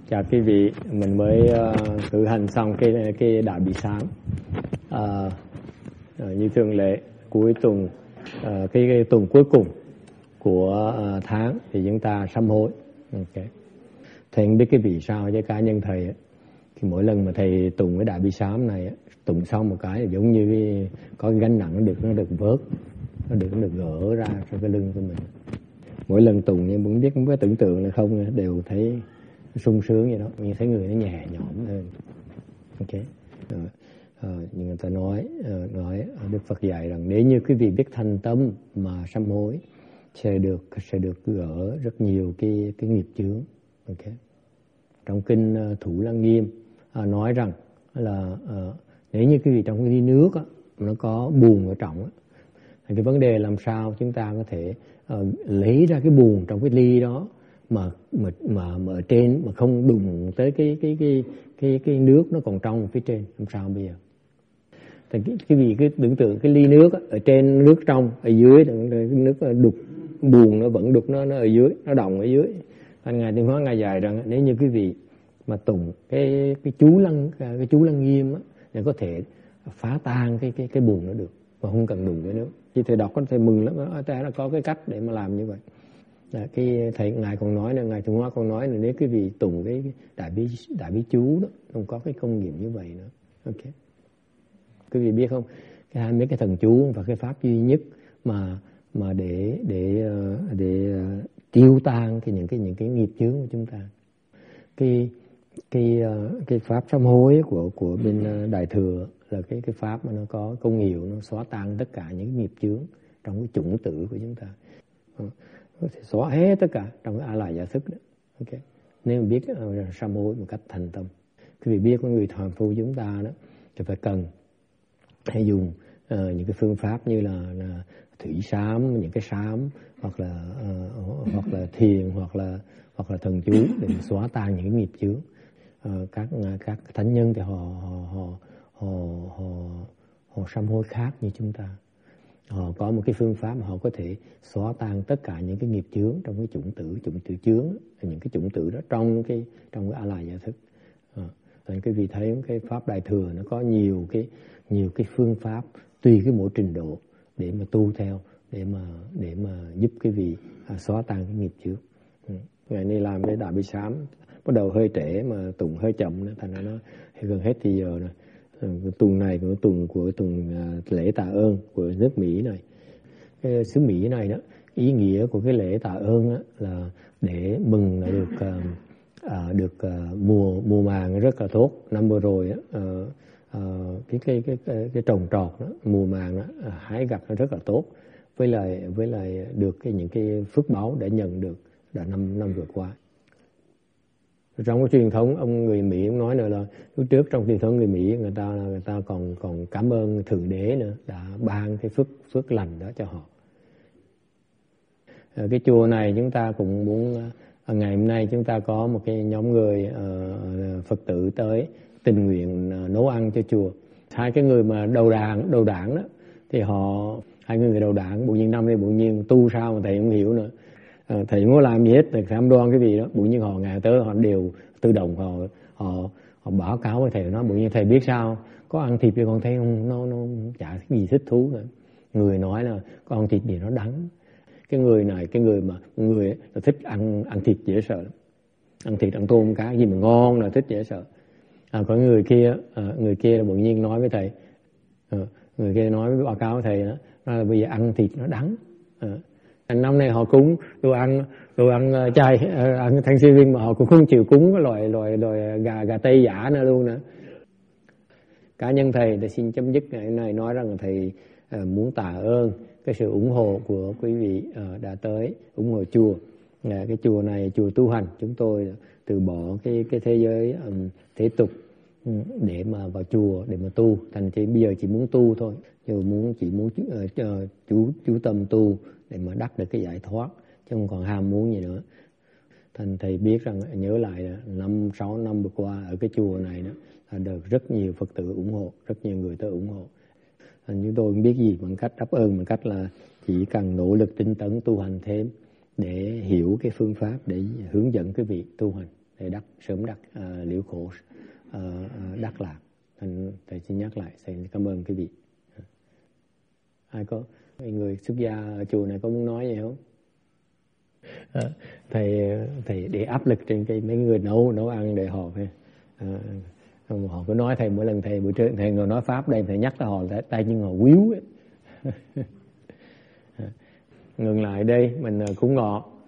Chào quý vị, mình mới cử hành xong cái đại bi sám. Như thường lệ cuối tuần, cái tuần cuối cùng của tháng thì chúng ta sám hối. Okay. Thầy không biết cái vì sao với cá nhân thầy thì mỗi lần mà thầy tụng cái đại bi sám này, tụng xong một cái giống như có cái gánh nặng nó được vớt, nó được gỡ ra trong cái lưng của mình. Mỗi lần tụng nhưng cũng biết không có tưởng tượng là không, đều thấy sung sướng vậy đó, mình thấy người nó nhẹ nhõm hơn. Ok. Nhưng người ta nói Đức Phật dạy rằng nếu như quý vị biết thành tâm mà sám hối sẽ được gỡ rất nhiều cái nghiệp chướng. Ok. Trong kinh Thủ Lăng Nghiêm nói rằng là nếu như quý vị trong cái ly nước nó có bùn ở trong thì cái vấn đề làm sao chúng ta có thể lấy ra cái bùn trong cái ly đó mà ở trên mà không đụng tới cái nước nó còn trong phía trên, làm sao bây giờ? Thì cái vị cứ tưởng tượng cái ly nước ở trên nước trong, ở dưới cái nước đục, bùn nó vẫn đục, nó ở dưới, nó đọng ở dưới. Ngài Tuyên Hóa ngài dạy rằng nếu như quý vị mà tụng cái chú Lăng Nghiêm để có thể phá tan cái bùn nó được và không cần đụng cái nước. Khi thầy đọc có thầy mừng lắm, nó có cái cách để mà làm như vậy. Cái thầy ngài còn nói là ngài Tuyên Hóa còn nói là nếu quý vị tụng cái đại bi chú đó không có cái công nghiệm như vậy nữa. Ok. Quý vị biết không, mấy cái thần chú và cái pháp duy nhất mà để tiêu tan những cái nghiệp chướng của chúng ta. Cái pháp sám hối của bên Đại Thừa là cái pháp mà nó có công hiệu, nó xóa tan tất cả những nghiệp chướng trong cái chủng tử của chúng ta, có thể xóa hết tất cả trong cái a la giả thức đó. Ok. Nếu mà biết sám hối một cách thành tâm, quý vị biết có người phàm phu chúng ta đó thì phải cần hay dùng những cái phương pháp như là thủy sám, những cái sám hoặc là thiền hoặc là thần chú để xóa tan những nghiệp chướng. Các thánh nhân thì họ sám hối khác như chúng ta. Họ có một cái phương pháp mà họ có thể xóa tan tất cả những cái nghiệp chướng trong cái chủng tử chướng, những cái chủng tử đó trong cái a la giả thức. Thành cái vị thấy cái pháp Đại Thừa nó có nhiều cái phương pháp tùy cái mỗi trình độ để mà tu theo, để mà giúp cái vị xóa tan cái nghiệp chướng. Ngày nay làm cái đại bi sám bắt đầu hơi trễ mà tụng hơi chậm nữa, thành ra nó gần hết thì giờ rồi. Tuần này của tuần lễ tạ ơn của nước Mỹ này, cái xứ Mỹ này đó, ý nghĩa của cái lễ tạ ơn đó là để mừng là được mùa màng rất là tốt. Năm vừa rồi cái trồng trọt đó, mùa màng đó, hái gặt nó rất là tốt, với lại được những cái phước báu để nhận được đã năm vừa qua. Trong cái truyền thống ông người Mỹ ông nói là lúc trước trong truyền thống người Mỹ người ta còn cảm ơn Thượng Đế nữa đã ban cái phước lành đó cho họ. Cái chùa này chúng ta cũng muốn ngày hôm nay chúng ta có một cái nhóm người Phật tử tới tình nguyện nấu ăn cho chùa. Hai cái người mà đầu đảng đó thì hai người đầu đảng bỗng nhiên năm nay bỗng nhiên tu sao mà thầy không hiểu nữa. Thầy không có làm gì hết, thầy cam đoan cái gì đó, bỗng nhiên họ ngày tới họ đều tự động họ báo cáo với thầy, nói bỗng nhiên thầy biết sao có ăn thịt thì con thấy không, nó chả cái gì thích thú nữa. Người nói là có ăn thịt gì nó đắng. Cái người là thích ăn thịt dễ sợ lắm. Ăn thịt ăn tôm cá gì mà ngon là thích dễ sợ. Có người kia là bỗng nhiên nói với thầy, người kia nói với báo cáo với thầy đó là bây giờ ăn thịt nó đắng. Năm nay họ cúng đồ ăn chay, ăn Thanksgiving mà họ cũng không chịu cúng cái loại gà tây giả nữa luôn nữa. Cá nhân thầy xin chấm dứt ngày này nói rằng thầy muốn tạ ơn cái sự ủng hộ của quý vị đã tới ủng hộ chùa. Cái chùa này chùa tu hành, chúng tôi từ bỏ cái thế giới thế tục để mà vào chùa để mà tu, thành chỉ bây giờ chỉ muốn tu thôi, chỉ muốn chú tâm tu để mà đắc được cái giải thoát, chứ không còn ham muốn gì nữa. Thành thầy biết rằng nhớ lại là 5-6 năm vừa qua ở cái chùa này đó là được rất nhiều Phật tử ủng hộ, rất nhiều người tới ủng hộ. Thành chúng tôi không biết gì bằng cách đáp ơn, bằng cách là chỉ cần nỗ lực tinh tấn tu hành thêm để hiểu cái phương pháp để hướng dẫn cái việc tu hành. để sớm liễu khổ đắc lạc. Thầy xin nhắc lại, thầy cảm ơn quý vị. Ai có người xuất gia ở chùa này có muốn nói gì không? Thầy để áp lực trên mấy người nấu ăn để họ phải họ cứ nói thầy, mỗi lần thầy buổi trưa thầy ngồi nói pháp đây, thầy nhắc tới họ tay nhưng họ quýu ấy. Ngừng lại đây, mình cúng ngọ.